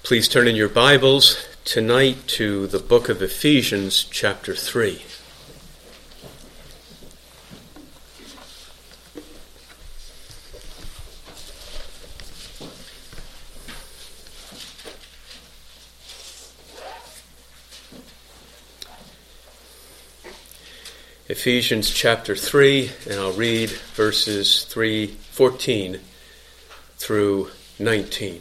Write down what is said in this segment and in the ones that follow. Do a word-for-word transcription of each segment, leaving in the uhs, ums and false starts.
Please turn in your Bibles tonight to the book of Ephesians, chapter three. Ephesians chapter three, and I'll read verses three fourteen through nineteen.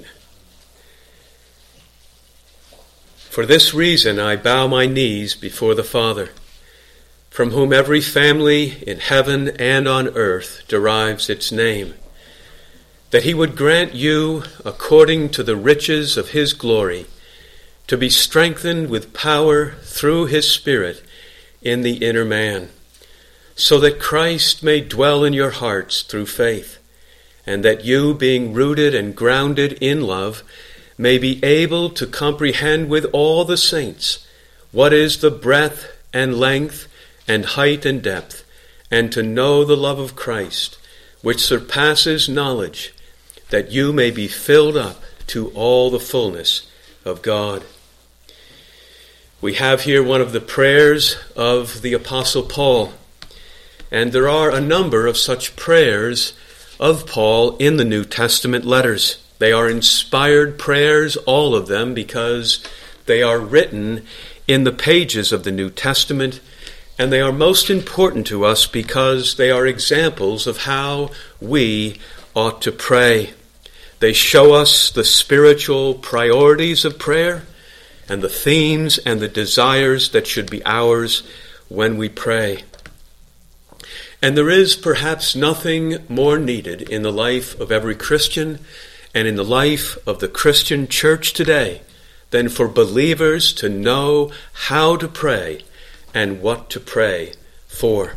For this reason I bow my knees before the Father, from whom every family in heaven and on earth derives its name, that he would grant you, according to the riches of his glory, to be strengthened with power through his Spirit in the inner man, so that Christ may dwell in your hearts through faith, and that you, being rooted and grounded in love, may be able to comprehend with all the saints what is the breadth and length and height and depth, and to know the love of Christ, which surpasses knowledge, that you may be filled up to all the fullness of God. We have here one of the prayers of the Apostle Paul, and there are a number of such prayers of Paul in the New Testament letters. They are inspired prayers, all of them, because they are written in the pages of the New Testament, and they are most important to us because they are examples of how we ought to pray. They show us the spiritual priorities of prayer and the themes and the desires that should be ours when we pray. And there is perhaps nothing more needed in the life of every Christian and in the life of the Christian church today than for believers to know how to pray and what to pray for.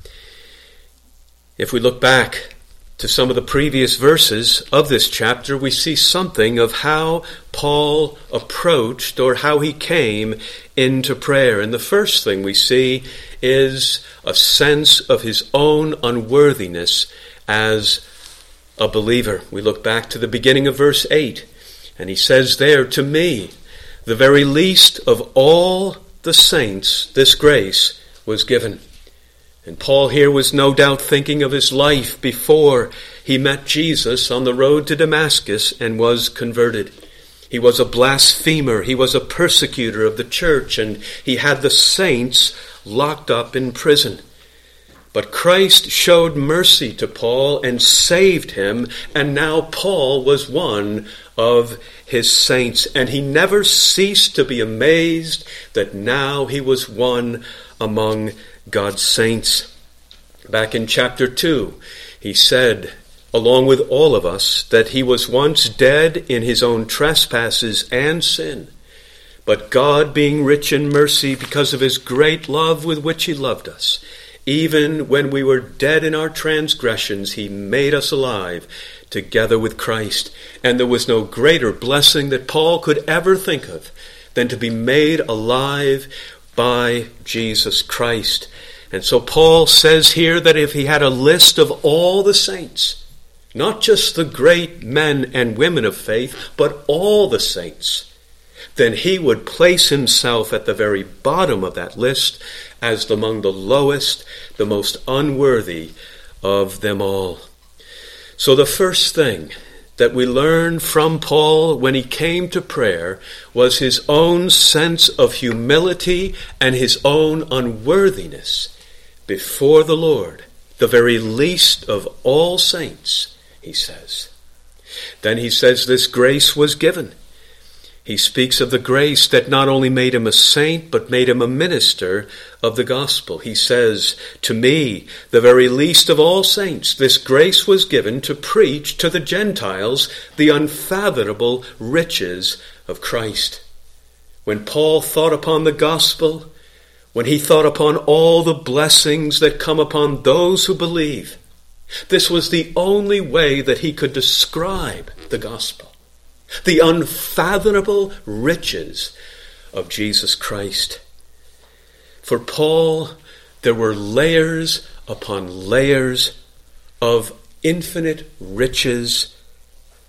If we look back to some of the previous verses of this chapter, we see something of how Paul approached or how he came into prayer. And the first thing we see is a sense of his own unworthiness as a believer. We look back to the beginning of verse eight, and he says there, "To me, the very least of all the saints, this grace was given." And Paul here was no doubt thinking of his life before he met Jesus on the road to Damascus and was converted. He was a blasphemer, he was a persecutor of the church, and he had the saints locked up in prison. But Christ showed mercy to Paul and saved him, and now Paul was one of his saints, and he never ceased to be amazed that now he was one among God's saints. Back in chapter two, he said, along with all of us, that he was once dead in his own trespasses and sin, but God, being rich in mercy because of his great love with which he loved us, even when we were dead in our transgressions, he made us alive together with Christ. And there was no greater blessing that Paul could ever think of than to be made alive by Jesus Christ. And so Paul says here that if he had a list of all the saints, not just the great men and women of faith, but all the saints, then he would place himself at the very bottom of that list as among the lowest, the most unworthy of them all. So the first thing that we learn from Paul when he came to prayer was his own sense of humility and his own unworthiness before the Lord, the very least of all saints, he says. Then he says this grace was given. He speaks of the grace that not only made him a saint, but made him a minister of the gospel. He says, "To me, the very least of all saints, this grace was given to preach to the Gentiles the unfathomable riches of Christ." When Paul thought upon the gospel, when he thought upon all the blessings that come upon those who believe, this was the only way that he could describe the gospel. The unfathomable riches of Jesus Christ. For Paul, there were layers upon layers of infinite riches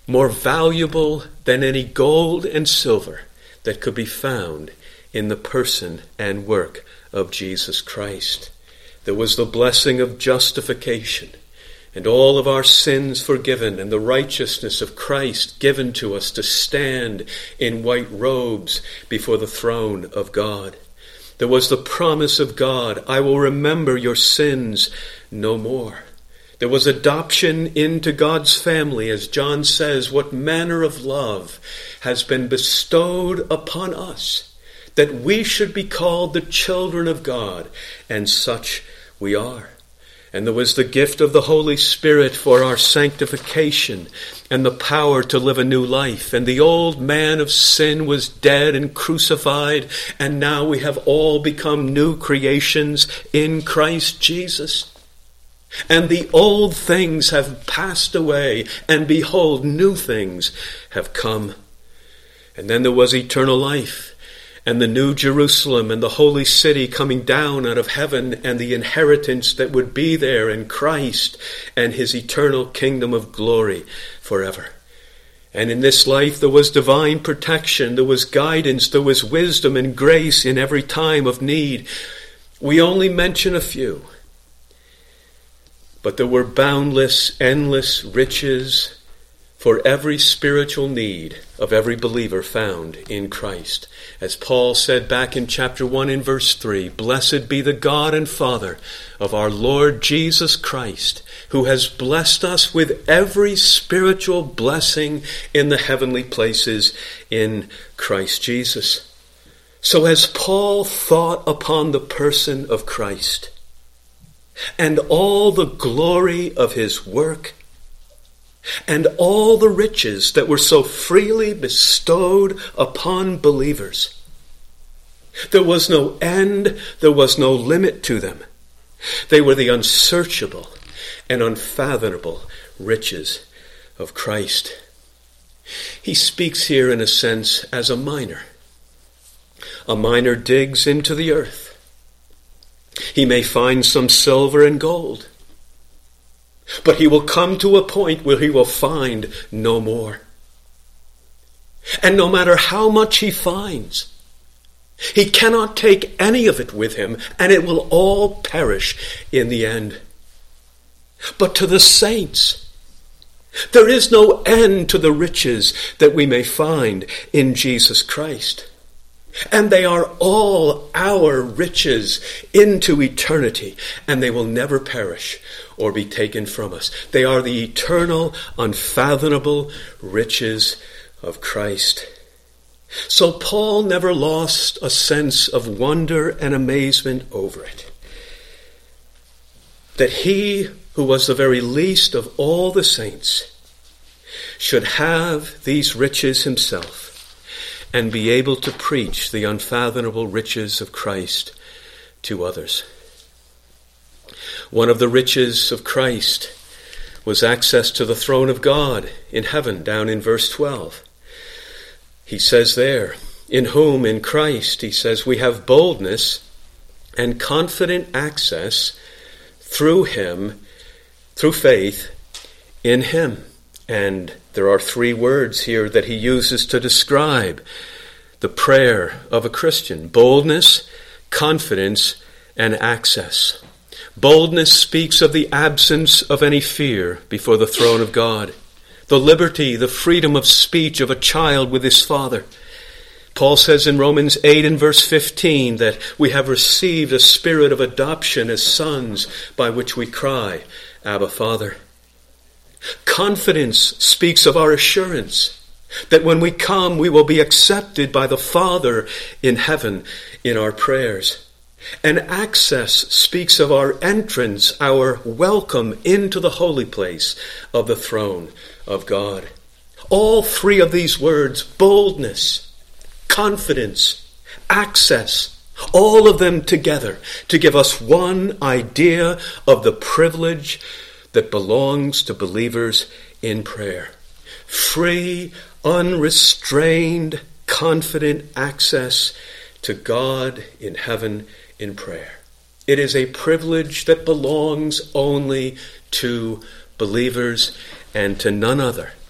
more valuable than any gold and silver that could be found in the person and work of Jesus Christ. There was the blessing of justification, and all of our sins forgiven, and the righteousness of Christ given to us to stand in white robes before the throne of God. There was the promise of God, I will remember your sins no more. There was adoption into God's family, as John says, what manner of love has been bestowed upon us, that we should be called the children of God, and such we are. And there was the gift of the Holy Spirit for our sanctification and the power to live a new life. And the old man of sin was dead and crucified, and now we have all become new creations in Christ Jesus. And the old things have passed away, and behold, new things have come. And then there was eternal life, and the new Jerusalem and the holy city coming down out of heaven, and the inheritance that would be there in Christ and his eternal kingdom of glory forever. And in this life there was divine protection, there was guidance, there was wisdom and grace in every time of need. We only mention a few. But there were boundless, endless riches for every spiritual need of every believer found in Christ. As Paul said back in chapter one in verse three, "Blessed be the God and Father of our Lord Jesus Christ, who has blessed us with every spiritual blessing in the heavenly places in Christ Jesus." So as Paul thought upon the person of Christ and all the glory of his work, and all the riches that were so freely bestowed upon believers, there was no end, there was no limit to them. They were the unsearchable and unfathomable riches of Christ. He speaks here in a sense as a miner. A miner digs into the earth. He may find some silver and gold, but he will come to a point where he will find no more. And no matter how much he finds, he cannot take any of it with him, and it will all perish in the end. But to the saints, there is no end to the riches that we may find in Jesus Christ. And they are all our riches into eternity, and they will never perish or be taken from us. They are the eternal, unfathomable riches of Christ. So Paul never lost a sense of wonder and amazement over it, that he who was the very least of all the saints should have these riches himself, and be able to preach the unfathomable riches of Christ to others. One of the riches of Christ was access to the throne of God in heaven, down in verse twelve. He says there, in whom, in Christ, he says, we have boldness and confident access through him, through faith in him. And there are three words here that he uses to describe the prayer of a Christian: boldness, confidence, and access. Boldness speaks of the absence of any fear before the throne of God, the liberty, the freedom of speech of a child with his father. Paul says in Romans eight and verse fifteen that we have received a spirit of adoption as sons, by which we cry, Abba, Father. Confidence speaks of our assurance that when we come, we will be accepted by the Father in heaven in our prayers. And access speaks of our entrance, our welcome into the holy place of the throne of God. All three of these words, boldness, confidence, access, all of them together to give us one idea of the privilege that belongs to believers in prayer. Free, unrestrained, confident access to God in heaven in prayer. It is a privilege that belongs only to believers and to none other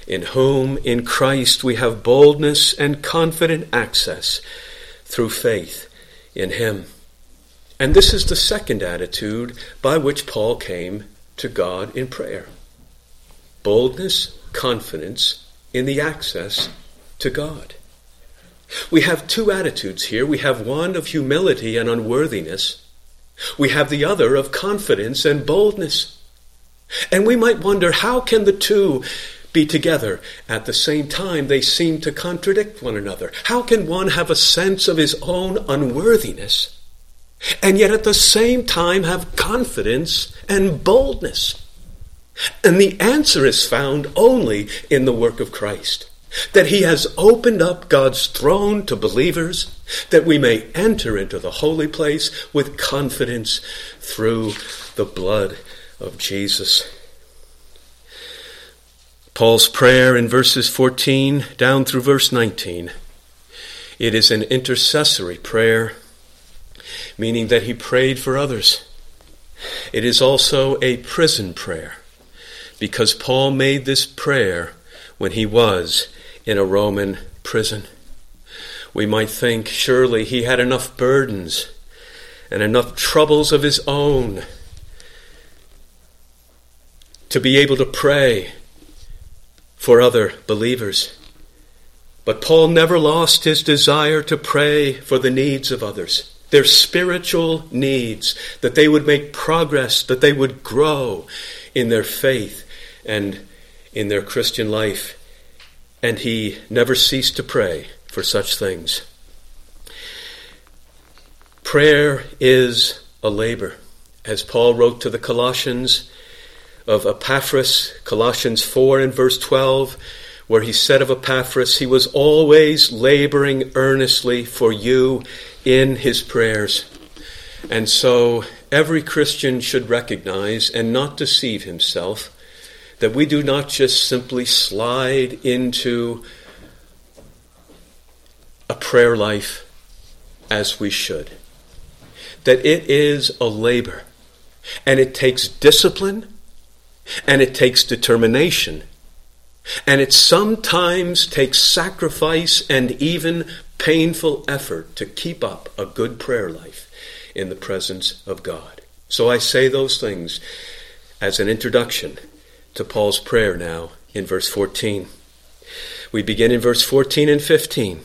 in whom, in Christ, we have boldness and confident access through faith in him. And this is the second attitude by which Paul came to God in prayer. Boldness, confidence in the access to God. We have two attitudes here. We have one of humility and unworthiness. We have the other of confidence and boldness. And we might wonder, how can the two be together at the same time? They seem to contradict one another. How can one have a sense of his own unworthiness and yet at the same time have confidence and boldness? And the answer is found only in the work of Christ, that he has opened up God's throne to believers, that we may enter into the holy place with confidence through the blood of Jesus. Paul's prayer in verses fourteen down through verse nineteen, it is an intercessory prayer, meaning that he prayed for others. It is also a prison prayer, because Paul made this prayer when he was in a Roman prison. We might think surely he had enough burdens and enough troubles of his own to be able to pray for other believers. But Paul never lost his desire to pray for the needs of others, their spiritual needs, that they would make progress, that they would grow in their faith and in their Christian life. And he never ceased to pray for such things. Prayer is a labor. As Paul wrote to the Colossians of Epaphras, Colossians four and verse twelve, where he said of Epaphras, he was always laboring earnestly for you in his prayers. And so every Christian should recognize and not deceive himself that we do not just simply slide into a prayer life as we should. That it is a labor, and it takes discipline, and it takes determination, and it sometimes takes sacrifice and even painful effort to keep up a good prayer life in the presence of God. So I say those things as an introduction to Paul's prayer now in verse fourteen. We begin in verse fourteen and fifteen.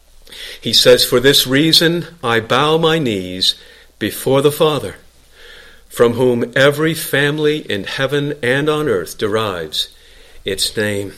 He says, "For this reason I bow my knees before the Father, from whom every family in heaven and on earth derives its name."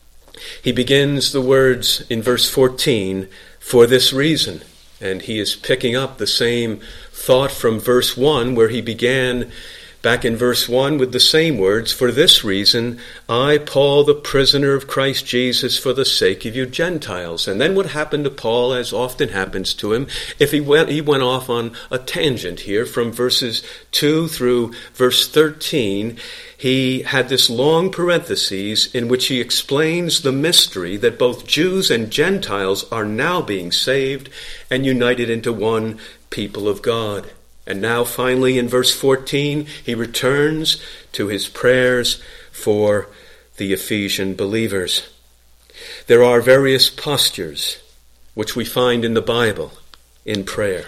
He begins the words in verse fourteen, "for this reason," and he is picking up the same thought from verse one, where he began back in verse one with the same words, "For this reason, I, Paul, the prisoner of Christ Jesus, for the sake of you Gentiles." And then what happened to Paul, as often happens to him, if he went, he went off on a tangent here from verses two through verse thirteen. He had this long parenthesis in which he explains the mystery that both Jews and Gentiles are now being saved and united into one people of God. And now finally in verse fourteen, he returns to his prayers for the Ephesian believers. There are various postures which we find in the Bible in prayer.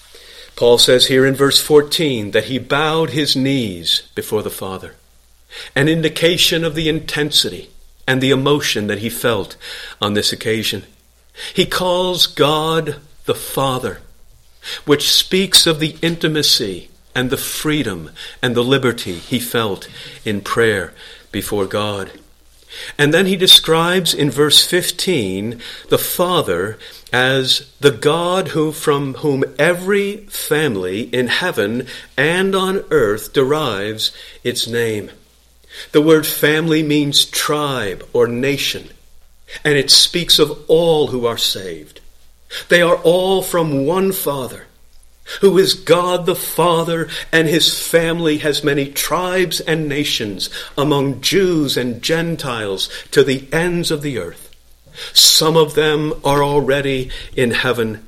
Paul says here in verse fourteen that he bowed his knees before the Father, an indication of the intensity and the emotion that he felt on this occasion. He calls God the Father, which speaks of the intimacy and the freedom and the liberty he felt in prayer before God. And then he describes in verse fifteen the Father as the God who from whom every family in heaven and on earth derives its name. The word family means tribe or nation, and it speaks of all who are saved. They are all from one Father, who is God the Father, and his family has many tribes and nations among Jews and Gentiles to the ends of the earth. Some of them are already in heaven.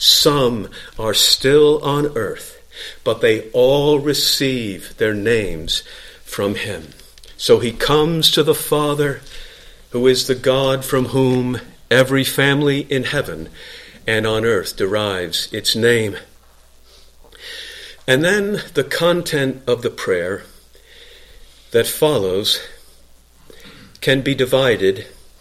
Some are still on earth, but they all receive their names from him. So he comes to the Father who is the God from whom every family in heaven and on earth derives its name. And then the content of the prayer that follows can be divided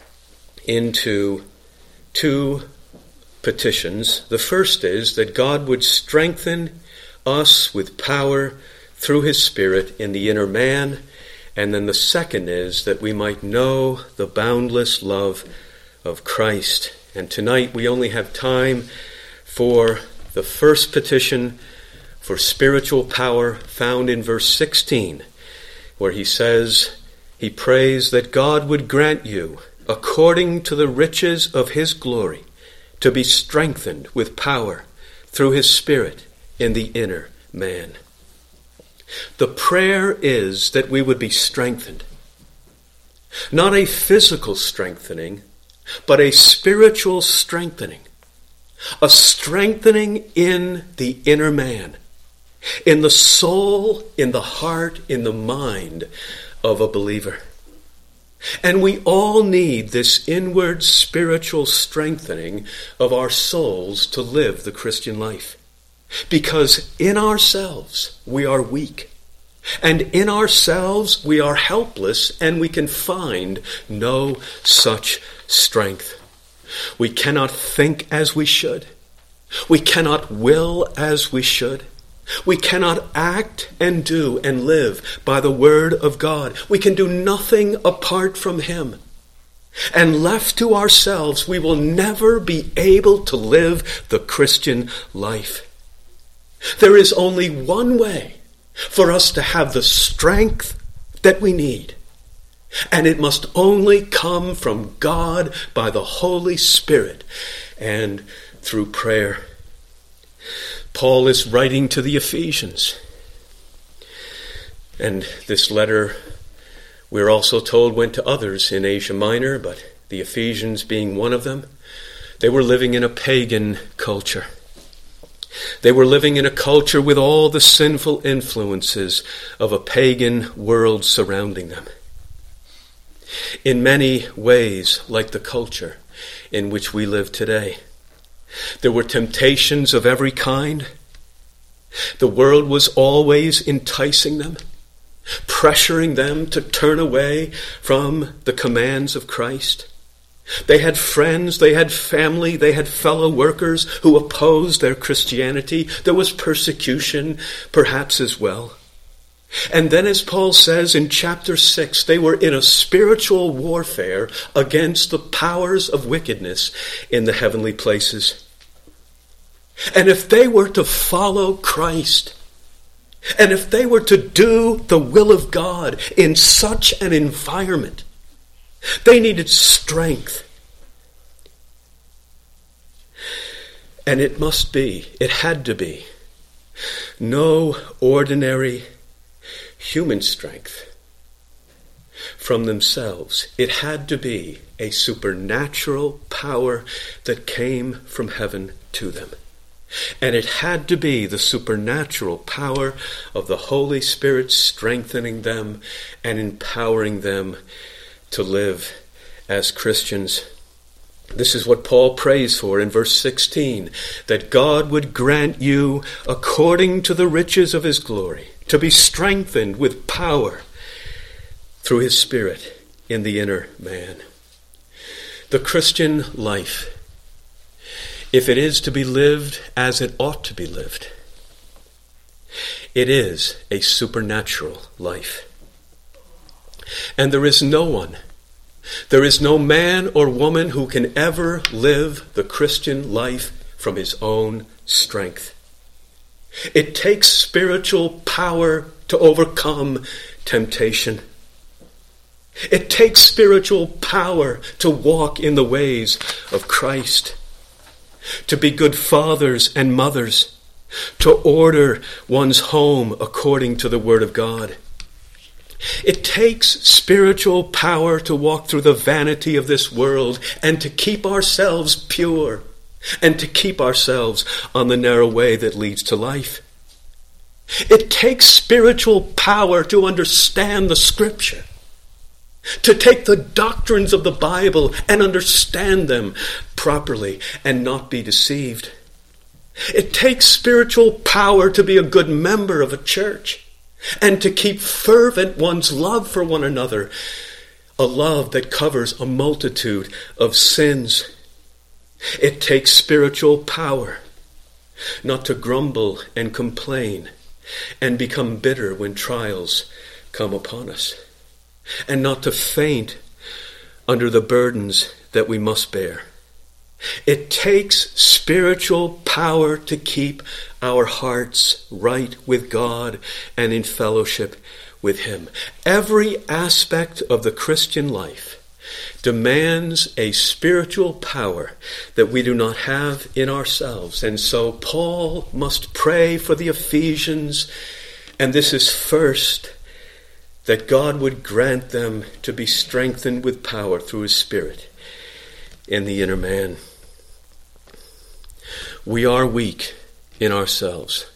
into two petitions. The first is that God would strengthen us with power through his Spirit in the inner man. And then the second is that we might know the boundless love of Christ. And tonight we only have time for the first petition for spiritual power found in verse sixteen, where he says, he prays that God would grant you, according to the riches of his glory, to be strengthened with power through his Spirit in the inner man. The prayer is that we would be strengthened. Not a physical strengthening, but a spiritual strengthening. A strengthening in the inner man, in the soul, in the heart, in the mind of a believer. And we all need this inward spiritual strengthening of our souls to live the Christian life. Because in ourselves we are weak. And in ourselves we are helpless, and we can find no such strength. We cannot think as we should. We cannot will as we should. We cannot act and do and live by the word of God. We can do nothing apart from him. And left to ourselves, we will never be able to live the Christian life. There is only one way for us to have the strength that we need. And it must only come from God by the Holy Spirit and through prayer. Paul is writing to the Ephesians. And this letter, we're also told, went to others in Asia Minor, but the Ephesians being one of them. They were living in a pagan culture. They were living in a culture with all the sinful influences of a pagan world surrounding them. In many ways, like the culture in which we live today. There were temptations of every kind. The world was always enticing them, pressuring them to turn away from the commands of Christ. They had friends, they had family, they had fellow workers who opposed their Christianity. There was persecution, perhaps as well. And then, as Paul says in chapter six, they were in a spiritual warfare against the powers of wickedness in the heavenly places. And if they were to follow Christ, and if they were to do the will of God in such an environment, they needed strength. And it must be, it had to be, no ordinary human strength from themselves. It had to be a supernatural power that came from heaven to them. And it had to be the supernatural power of the Holy Spirit strengthening them and empowering them to live as Christians. This is what Paul prays for in verse sixteen, that God would grant you, according to the riches of his glory, to be strengthened with power through his Spirit in the inner man. The Christian life, if it is to be lived as it ought to be lived, it is a supernatural life. And there is no one, there is no man or woman who can ever live the Christian life from his own strength. It takes spiritual power to overcome temptation. It takes spiritual power to walk in the ways of Christ, to be good fathers and mothers, to order one's home according to the Word of God. It takes spiritual power to walk through the vanity of this world and to keep ourselves pure and to keep ourselves on the narrow way that leads to life. It takes spiritual power to understand the Scripture to take the doctrines of the Bible and understand them properly and not be deceived. It takes spiritual power to be a good member of a church and to keep fervent one's love for one another, a love that covers a multitude of sins. It takes spiritual power not to grumble and complain and become bitter when trials come upon us, and not to faint under the burdens that we must bear. It takes spiritual power to keep our hearts right with God and in fellowship with Him. Every aspect of the Christian life demands a spiritual power that we do not have in ourselves. And so Paul must pray for the Ephesians, and this is first, that God would grant them to be strengthened with power through His Spirit in the inner man. We are weak in ourselves,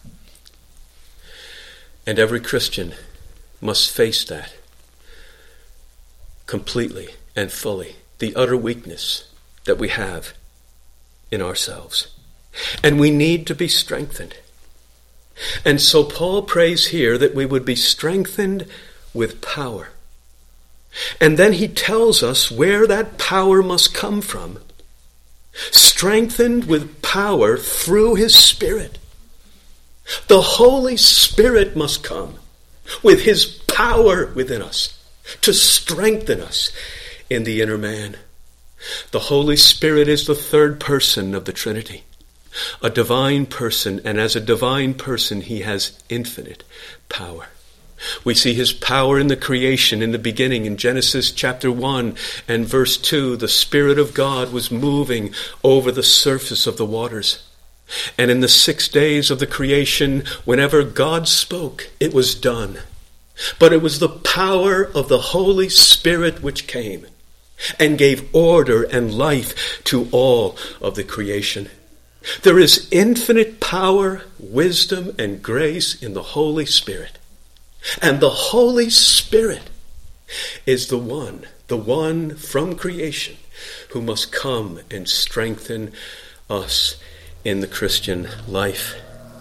and every Christian must face that completely and fully, the utter weakness that we have in ourselves. And we need to be strengthened. And so Paul prays here that we would be strengthened with power. And then he tells us where that power must come from. Strengthened with power through His Spirit. The Holy Spirit must come with His power within us to strengthen us in the inner man. The Holy Spirit is the third person of the Trinity, a divine person, and as a divine person, He has infinite power. We see His power in the creation in the beginning. In Genesis chapter one and verse two, the Spirit of God was moving over the surface of the waters. And in the six days of the creation, whenever God spoke, it was done. But it was the power of the Holy Spirit which came and gave order and life to all of the creation. There is infinite power, wisdom, and grace in the Holy Spirit. And the Holy Spirit is the one, the one from creation who must come and strengthen us in the Christian life.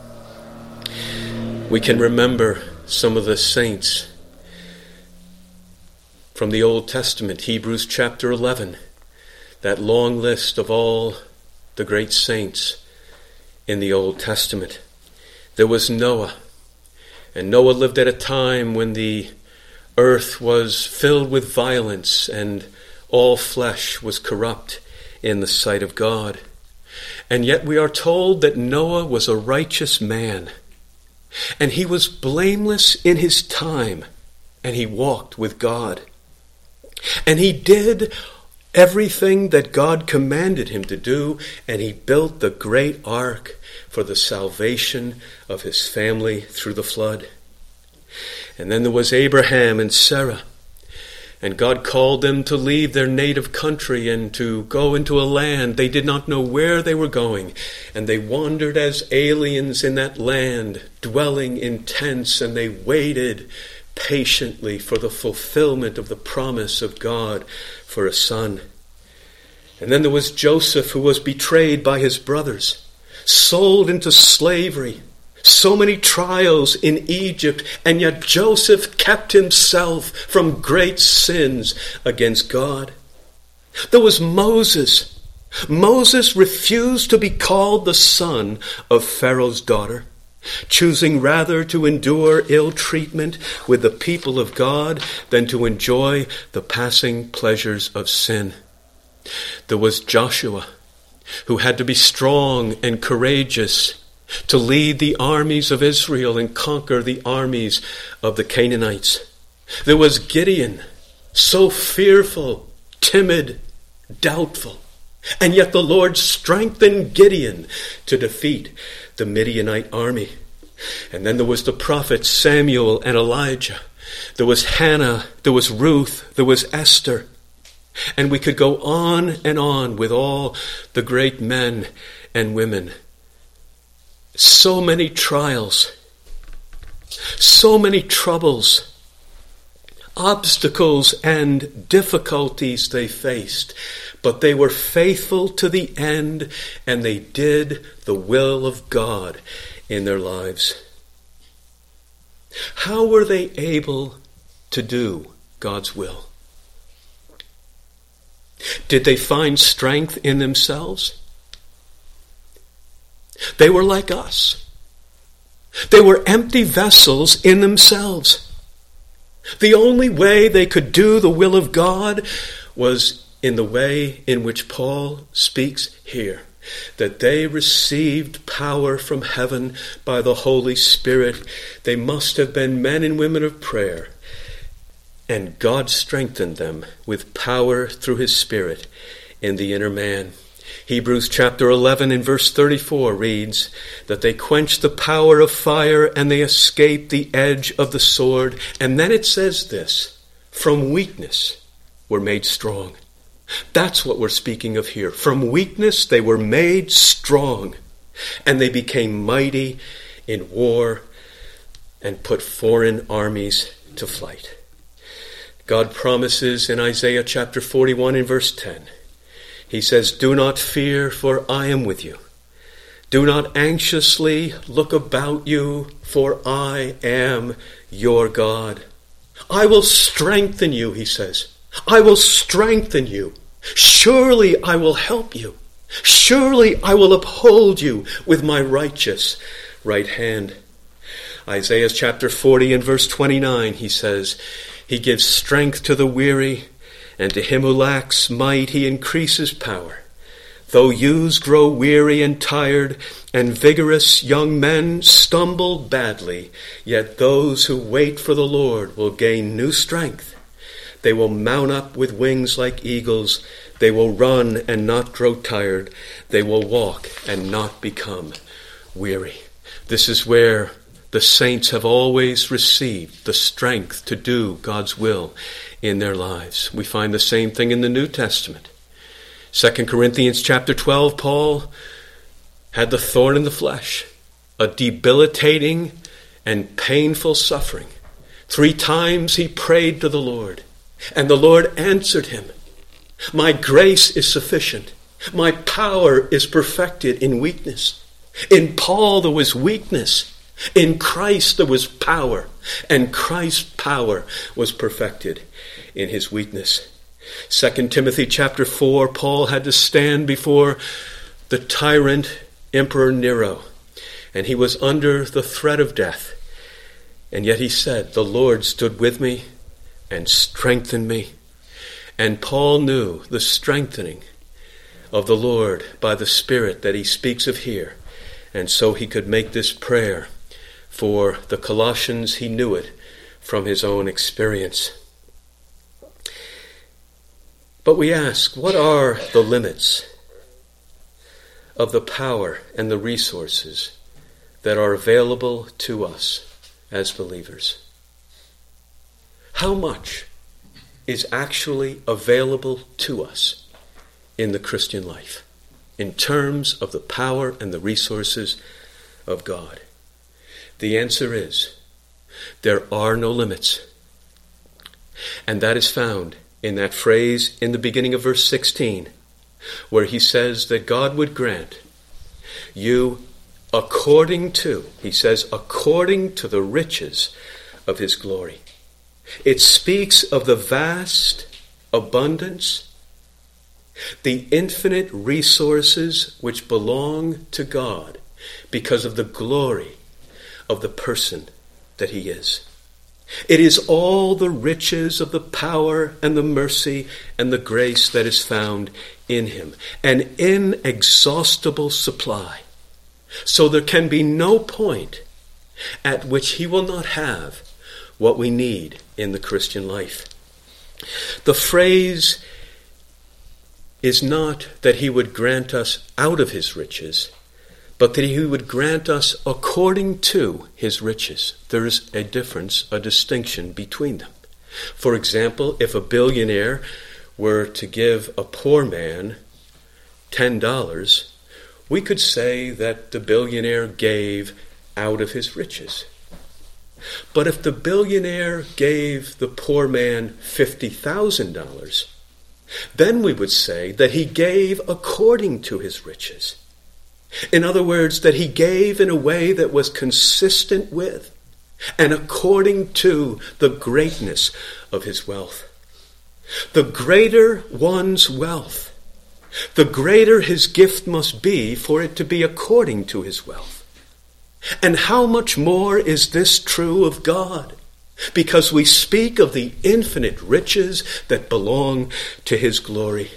We can remember some of the saints from the Old Testament, Hebrews chapter eleven, that long list of all the great saints in the Old Testament. There was Noah. And Noah lived at a time when the earth was filled with violence and all flesh was corrupt in the sight of God. And yet we are told that Noah was a righteous man, and he was blameless in his time, and he walked with God. And he did everything that God commanded him to do, and he built the great ark for the salvation of his family through the flood. And then there was Abraham and Sarah, and God called them to leave their native country and to go into a land. They did not know where they were going, and they wandered as aliens in that land, dwelling in tents, and they waited patiently for the fulfillment of the promise of God for a son. And then there was Joseph, who was betrayed by his brothers, sold into slavery, so many trials in Egypt, and yet Joseph kept himself from great sins against God. There was Moses. Moses refused to be called the son of Pharaoh's daughter, choosing rather to endure ill treatment with the people of God than to enjoy the passing pleasures of sin. There was Joshua, who had to be strong and courageous to lead the armies of Israel and conquer the armies of the Canaanites. There was Gideon, so fearful, timid, doubtful, and yet the Lord strengthened Gideon to defeat the Midianite army. And then there was the prophets Samuel and Elijah. There was Hannah, there was Ruth, there was Esther. And we could go on and on with all the great men and women. So many trials, so many troubles, obstacles and difficulties they faced, but they were faithful to the end, and they did the will of God in their lives. How were they able to do God's will? Did they find strength in themselves? They were like us. They were empty vessels in themselves. The only way they could do the will of God was in the way in which Paul speaks here, that they received power from heaven by the Holy Spirit. They must have been men and women of prayer, and God strengthened them with power through his Spirit in the inner man. Hebrews chapter eleven and verse thirty-four reads that they quenched the power of fire and they escaped the edge of the sword. And then it says this, from weakness were made strong. That's what we're speaking of here. From weakness they were made strong, and they became mighty in war and put foreign armies to flight. God promises in Isaiah chapter forty-one and verse ten, he says, "Do not fear, for I am with you. Do not anxiously look about you, for I am your God. I will strengthen you," he says. "I will strengthen you. Surely I will help you. Surely I will uphold you with my righteous right hand." Isaiah chapter forty and verse twenty-nine, he says, "He gives strength to the weary, and to him who lacks might he increases power. Though youths grow weary and tired, and vigorous young men stumble badly, yet those who wait for the Lord will gain new strength. They will mount up with wings like eagles. They will run and not grow tired. They will walk and not become weary." This is where the saints have always received the strength to do God's will in their lives. We find the same thing in the New Testament. Second Corinthians chapter twelve, Paul had the thorn in the flesh, a debilitating and painful suffering. Three times he prayed to the Lord, and the Lord answered him, "My grace is sufficient. My power is perfected in weakness." In Paul there was weakness. In Christ there was power, and Christ's power was perfected in his weakness. Second Timothy chapter four, Paul had to stand before the tyrant Emperor Nero, and he was under the threat of death. And yet he said, "The Lord stood with me and strengthened me." And Paul knew the strengthening of the Lord by the Spirit that he speaks of here. And so he could make this prayer for the Colossians. He knew it from his own experience. But we ask, what are the limits of the power and the resources that are available to us as believers? How much is actually available to us in the Christian life in terms of the power and the resources of God? The answer is, there are no limits. And that is found in that phrase in the beginning of verse sixteen, where he says that God would grant you according to, he says, according to the riches of his glory. It speaks of the vast abundance, the infinite resources which belong to God because of the glory of the person that he is. It is all the riches of the power and the mercy and the grace that is found in him, an inexhaustible supply. So there can be no point at which he will not have what we need in the Christian life. The phrase is not that he would grant us out of his riches, but that he would grant us according to his riches. There is a difference, a distinction between them. For example, if a billionaire were to give a poor man ten dollars, we could say that the billionaire gave out of his riches. But if the billionaire gave the poor man fifty thousand dollars, then we would say that he gave according to his riches. In other words, that he gave in a way that was consistent with and according to the greatness of his wealth. The greater one's wealth, the greater his gift must be for it to be according to his wealth. And how much more is this true of God? Because we speak of the infinite riches that belong to his glory.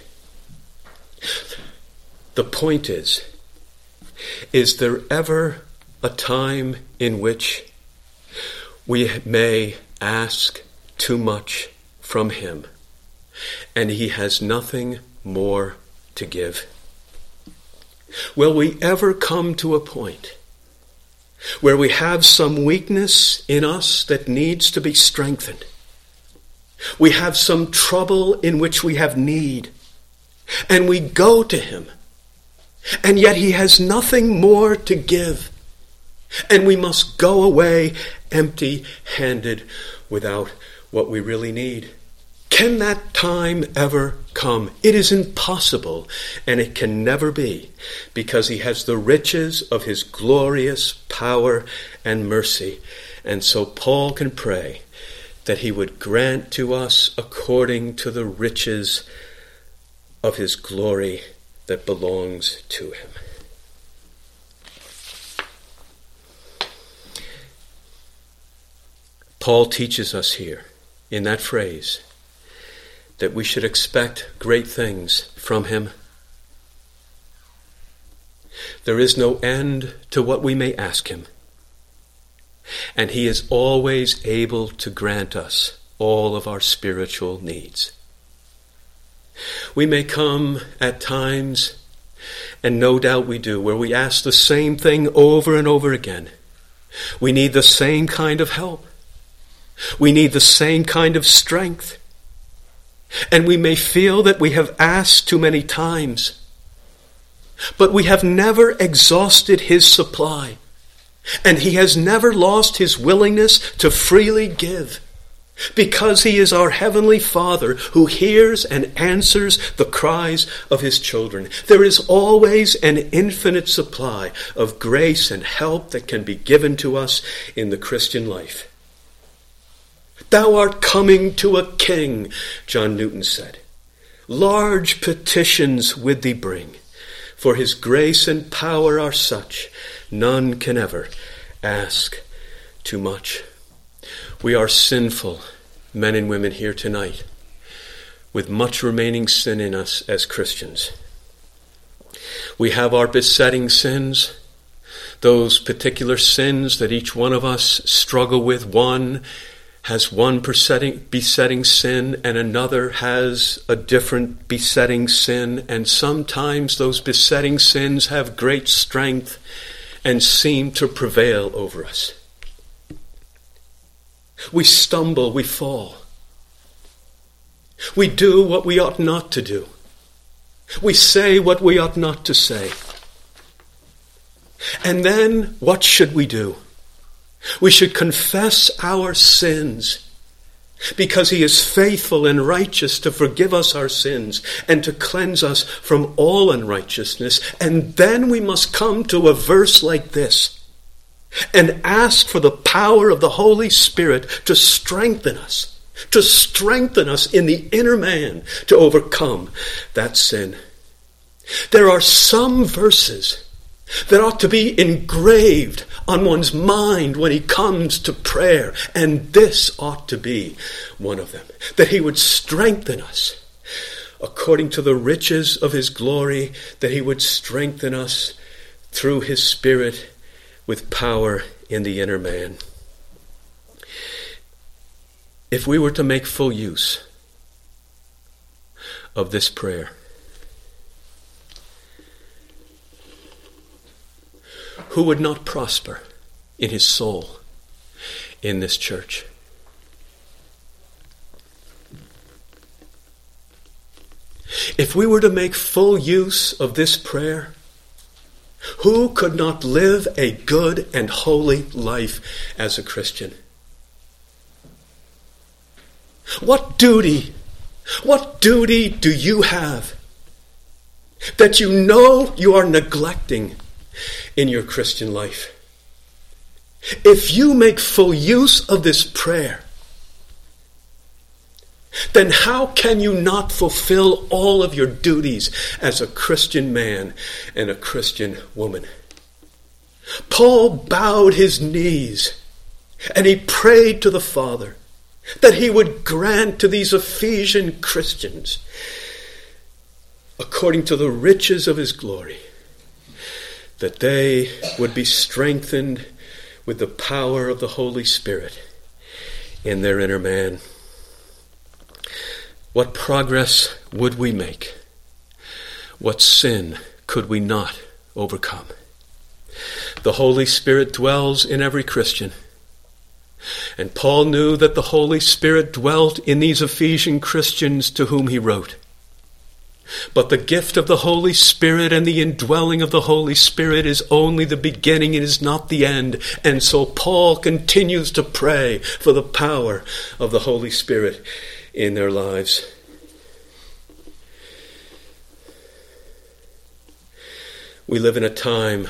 The point is, is there ever a time in which we may ask too much from him and he has nothing more to give? Will we ever come to a point where we have some weakness in us that needs to be strengthened? We have some trouble in which we have need, and we go to him, and yet he has nothing more to give, and we must go away empty-handed without what we really need. Can that time ever come? It is impossible, and it can never be, because he has the riches of his glorious power and mercy. And so Paul can pray that he would grant to us according to the riches of his glory that belongs to him. Paul teaches us here in that phrase that we should expect great things from him. There is no end to what we may ask him, and he is always able to grant us all of our spiritual needs. We may come at times, and no doubt we do, where we ask the same thing over and over again. We need the same kind of help. We need the same kind of strength. And we may feel that we have asked too many times, but we have never exhausted his supply, and he has never lost his willingness to freely give, because he is our heavenly Father who hears and answers the cries of his children. There is always an infinite supply of grace and help that can be given to us in the Christian life. Thou art coming to a king, John Newton said. Large petitions with thee bring, for his grace and power are such, none can ever ask too much. We are sinful men and women here tonight, with much remaining sin in us as Christians. We have our besetting sins, those particular sins that each one of us struggle with. One has one besetting, besetting sin, and another has a different besetting sin. And sometimes those besetting sins have great strength and seem to prevail over us. We stumble, we fall. We do what we ought not to do. We say what we ought not to say. And then what should we do? We should confess our sins, because he is faithful and righteous to forgive us our sins and to cleanse us from all unrighteousness. And then we must come to a verse like this and ask for the power of the Holy Spirit to strengthen us, to strengthen us in the inner man to overcome that sin. There are some verses that ought to be engraved on one's mind when he comes to prayer, and this ought to be one of them, that he would strengthen us according to the riches of his glory, that he would strengthen us through his Spirit with power in the inner man. If we were to make full use of this prayer, who would not prosper in his soul in this church? If we were to make full use of this prayer, who could not live a good and holy life as a Christian? What duty, what duty do you have that you know you are neglecting in your Christian life? If you make full use of this prayer, then how can you not fulfill all of your duties as a Christian man and a Christian woman? Paul bowed his knees and he prayed to the Father that he would grant to these Ephesian Christians, according to the riches of his glory, that they would be strengthened with the power of the Holy Spirit in their inner man. What progress would we make? What sin could we not overcome? The Holy Spirit dwells in every Christian. And Paul knew that the Holy Spirit dwelt in these Ephesian Christians to whom he wrote. But the gift of the Holy Spirit and the indwelling of the Holy Spirit is only the beginning, it is not the end. And so Paul continues to pray for the power of the Holy Spirit in their lives. We live in a time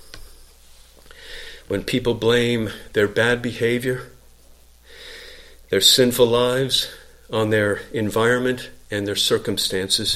when people blame their bad behavior, their sinful lives, on their environment and their circumstances.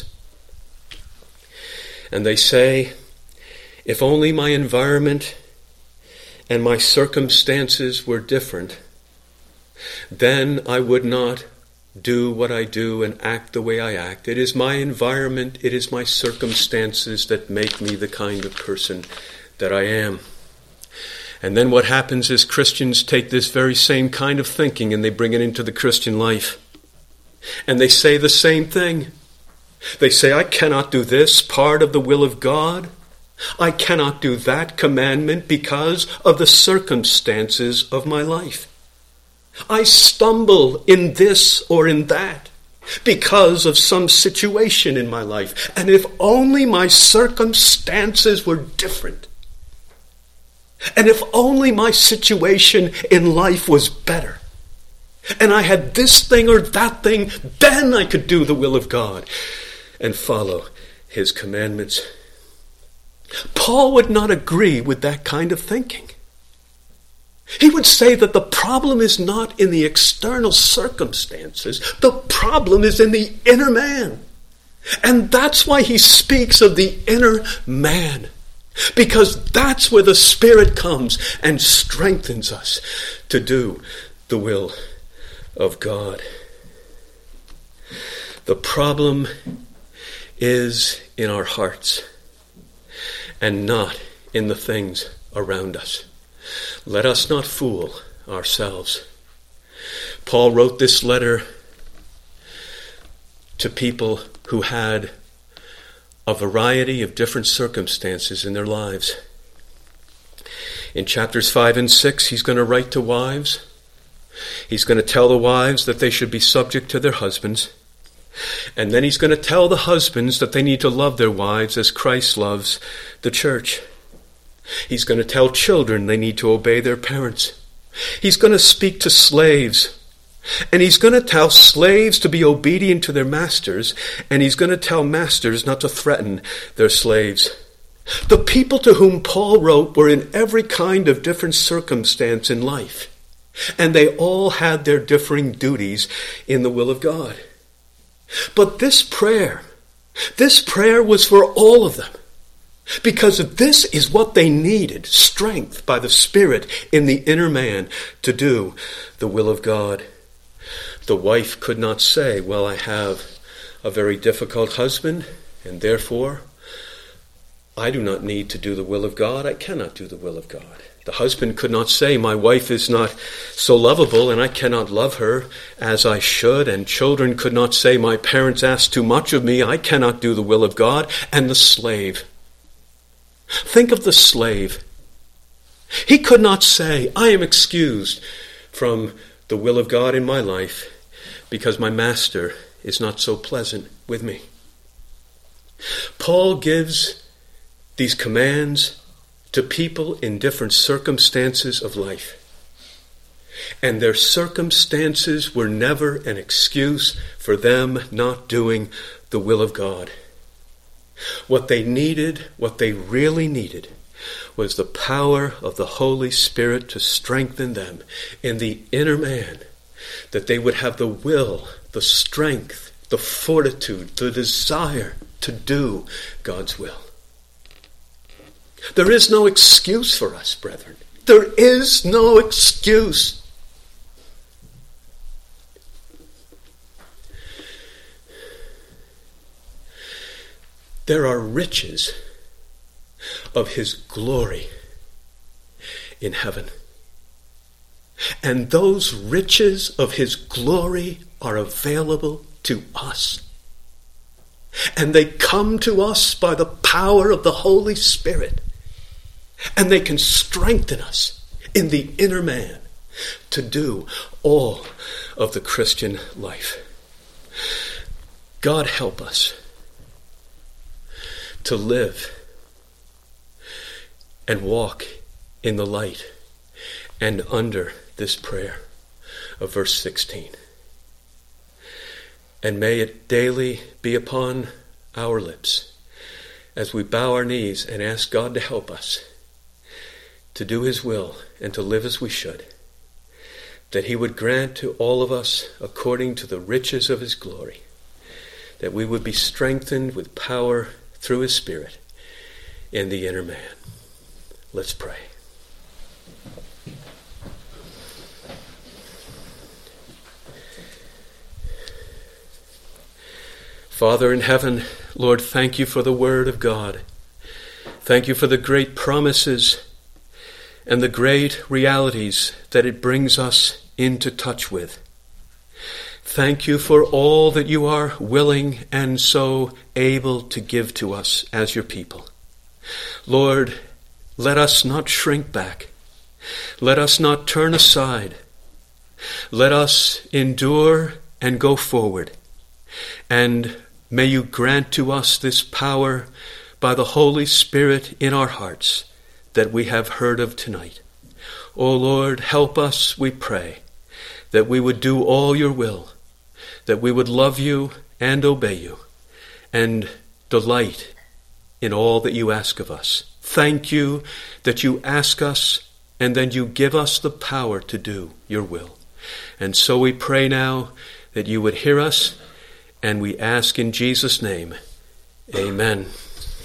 And they say, if only my environment and my circumstances were different, then I would not do what I do and act the way I act. It is my environment, it is my circumstances that make me the kind of person that I am. And then what happens is Christians take this very same kind of thinking and they bring it into the Christian life. And they say the same thing. They say, I cannot do this part of the will of God. I cannot do that commandment because of the circumstances of my life. I stumble in this or in that because of some situation in my life. And if only my circumstances were different, and if only my situation in life was better, and I had this thing or that thing, then I could do the will of God and follow his commandments. Paul would not agree with that kind of thinking. He would say that the problem is not in the external circumstances. The problem is in the inner man. And that's why he speaks of the inner man. Because that's where the Spirit comes and strengthens us to do the will of God. The problem is in our hearts and not in the things around us. Let us not fool ourselves. Paul wrote this letter to people who had a variety of different circumstances in their lives. In chapters five and six, he's going to write to wives. He's going to tell the wives that they should be subject to their husbands. And then he's going to tell the husbands that they need to love their wives as Christ loves the church. He's going to tell children they need to obey their parents. He's going to speak to slaves. And he's going to tell slaves to be obedient to their masters. And he's going to tell masters not to threaten their slaves. The people to whom Paul wrote were in every kind of different circumstance in life. And they all had their differing duties in the will of God. But this prayer, this prayer was for all of them. Because this is what they needed, strength by the Spirit in the inner man to do the will of God. The wife could not say, well, I have a very difficult husband, and therefore I do not need to do the will of God. I cannot do the will of God. The husband could not say, my wife is not so lovable and I cannot love her as I should. And children could not say, my parents ask too much of me. I cannot do the will of God. And the slave. Think of the slave. He could not say, I am excused from the will of God in my life because my master is not so pleasant with me. Paul gives these commands to people in different circumstances of life. And their circumstances were never an excuse for them not doing the will of God. What they needed, what they really needed, was the power of the Holy Spirit to strengthen them in the inner man, that they would have the will, the strength, the fortitude, the desire to do God's will. There is no excuse for us, brethren. There is no excuse. There are riches of his glory in heaven. And those riches of his glory are available to us. And they come to us by the power of the Holy Spirit. And they can strengthen us in the inner man to do all of the Christian life. God help us to live and walk in the light and under this prayer of verse sixteen. And may it daily be upon our lips as we bow our knees and ask God to help us to do his will and to live as we should, that he would grant to all of us, according to the riches of his glory, that we would be strengthened with power through his Spirit in the inner man. Let's pray. Father in heaven, Lord, thank you for the word of God. Thank you for the great promises and the great realities that it brings us into touch with. Thank you for all that you are willing and so able to give to us as your people. Lord, let us not shrink back. Let us not turn aside. Let us endure and go forward. And may you grant to us this power by the Holy Spirit in our hearts that we have heard of tonight. O Lord, help us, we pray, that we would do all your will, that we would love you and obey you, and delight in all that you ask of us. Thank you that you ask us, and then you give us the power to do your will. And so we pray now that you would hear us, and we ask in Jesus' name, amen.